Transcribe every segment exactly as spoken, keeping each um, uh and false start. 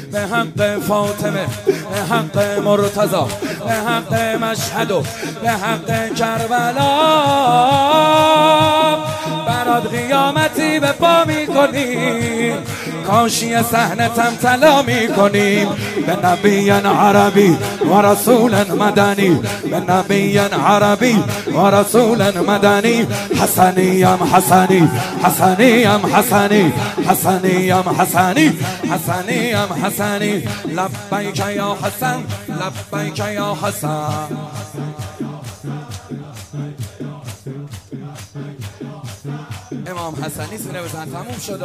به حق فاطمه، به حق مرتضی، به حق مشهد و به حق کربلا برات قیامتی به پا میکنیم، کاشی صحنه تمتلا میکنیم به نبی عربی و رسول مدنی، به نبی عربی و رسول مدنی. حسنیم حسنی، حسنیم حسنی، حسنیم حسنی، حسنیم حسنی. لبیک یا حسن، لبیک یا حسن. امام حسنی سینه بزن، تموم شد.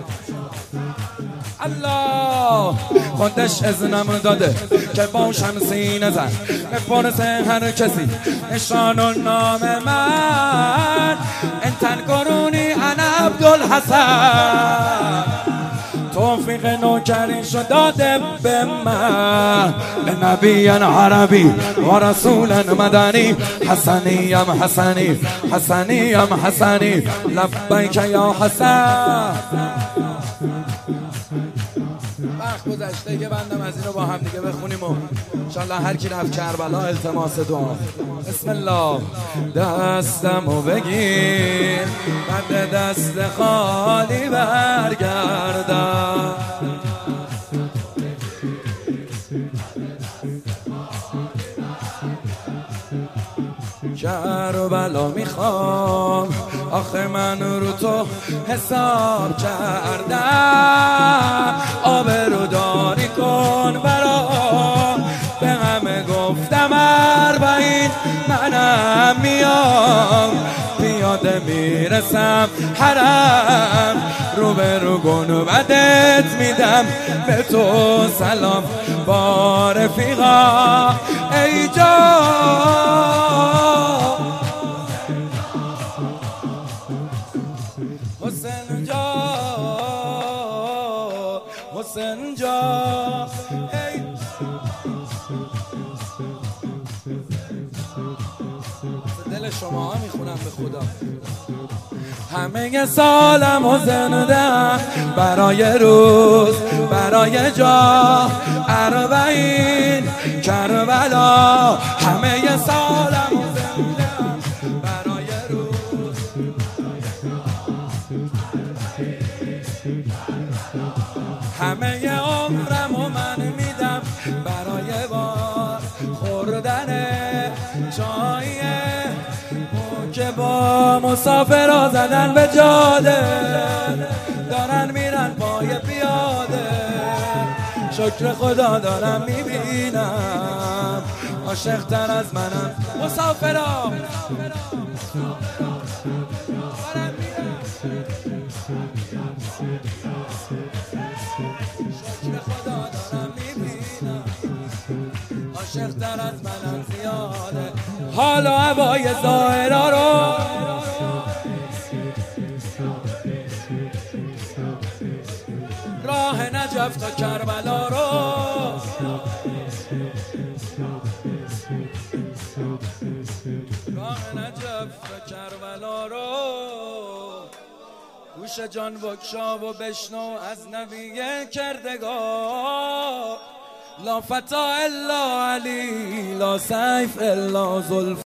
الله خودش اذنم داده که باشم سینه زن، بپرسه هر کسی نشان و نام من. انتن قرونی انا عبدالحسن، توفیق نوکری شد داده به من به نبی عربی و رسول مدنی. حسنیم حسنی، حسنیم حسنی. لبیک یا حسن. وقت گذشته که بندم از اینو با هم دیگه بخونیم و انشالله هر کی رفت کربلا التماس دعا. بسم الله. دستمو بگیر بعد دست خالی برگردم، کربلا میخوام آخه من رو تو حساب کردم، آبروداری کن برام، به همه گفتم اربعین منم میام، پیاده میرسم حرم، رو به رو گنبدت میدم به تو سلام با رفیقا ای جان. حسین جا، حسین جا ای دل شما ها میخونم به خدا. همه سالم و زندم برای روز، برای جا اربعین کربلا. همه سالم و زندم برای روز، همه عمرم و من میدم برای بار خوردن چای که با مسافرها زدن به جاده، دارن میرن پای پیاده. شکر خدا دارم میبینم عاشق تر از منم مسافرها. شکر خدا دارم میبینم عاشق تر از منم زیاده. حال و هوای ظاهرا رو راه نجف تا کربلا رو، راه نجف تا کربلا رو گوش جان بکشا و بشنو از نبی کردگار. لا فتا الا علی، لا سیف الا زلف.